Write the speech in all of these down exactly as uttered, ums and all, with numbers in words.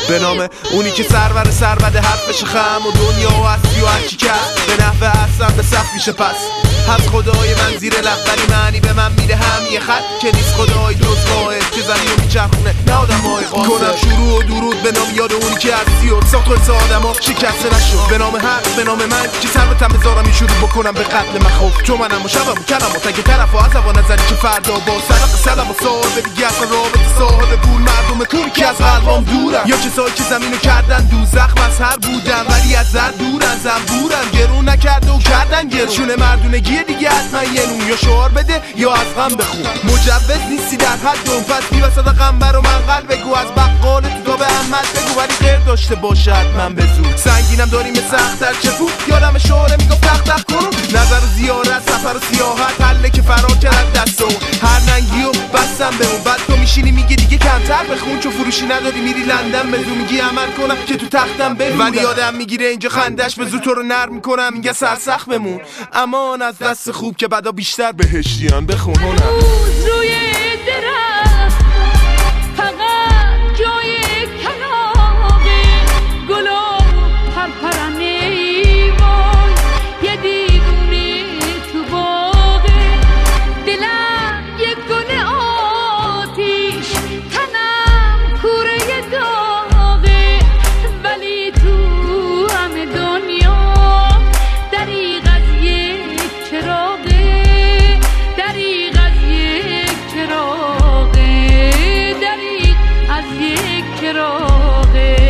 به نام اونی که سرور سربده حرفش خم و دنیا و هستی و هرچی کرد به نحوه اصلا به صف میشه پس هم خدای من زیر لب ولی معنی به من میده هم یه خط که نیست خدای جز واحد که زمین رو میچرخونه نه آدم های قاصد کنم شروع و درود به نام یاد اونی که هستی و ساخت و آدم ها شکسته نشد به نام حق به نام من که ثروتم بذارم این شروع بکنم به قتل مخوف چون منم و شبم و کلم و تک طرف و عصب و نظری که فردا با سرق سلم و صاحب دیگه اصلا رابط صاحب پول مردم کون که از قلبم دورم یا کسایی که زمینو کردن دوزخ مظهر بودن ولی از زر دورن زنبورن گرون نکرده و کردن گرون شونه مردونگی دیگه حتما یه نون یا شعار بده یا از غم بخون مجوز نیستی در حد اون پس بی وسط غم برا من قلب بگو از بقال تو تا به احمد بگو ولی غیر داشته باشه حتما به زود سنگینم داریم سخت‌تر چفو یادم شعاره میگفت تخت تخت کنم نظر و زیارت سفر و سیاحت حله که فرار کرد دست و هر ننگی و بستم به اون بعد تو میشینی میگه دیگه کمتر بخون چون فروشی نداری میری لندن به زور میگی عمل کنم که تو تختم برودم ولی آدم میگیره اینجا خندش به زور تو رو نرم میکنم میگه سرسخت بمون امان از دست خوب که بعدا بیشتر بهشتیان بخون هنم روی درخت فقط جای کلاغ گل و پرپرنه وای یه دیوونه تو باغ دلم یه گل آتیش تنم کوره داغه ولی تو همه دنیا دریغ از یک چراغه دریغ از یک چراغه دریغ از یک چراغه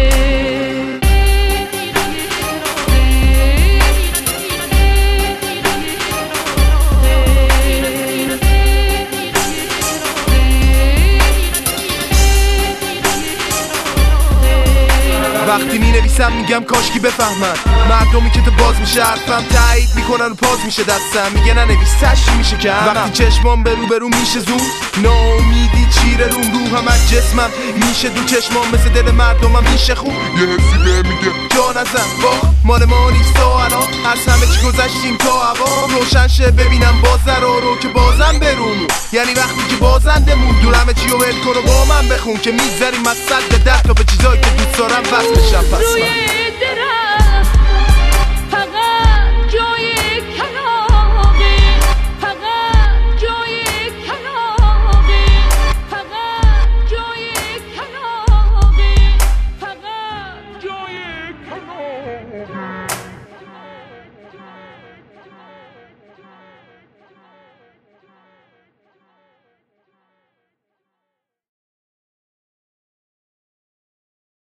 وقتی می نویسم میگم کاشکی بفهمن مردمی که تو باز میشه حرفم تایید میکنن و پاز میشه دستم میگه ننویس تشی میشه که وقتی چشمام برو برو میشه زود ناامیدی چیره روم روحم از جسمم میشه دو چشمام مثل دل مردمم میشه خوب یه حسی به میگه جان ازم با مال ما نیست الان از همه چی گذشتیم تا هوا روشن شه ببینم باز رو رو که بازم برونو یعنی وقتی که بازنده مون دور همه چی رو ول کن و با من بخون که میگذریم از صد ده تا به چیزایی که دوست دارم بس بشم پس من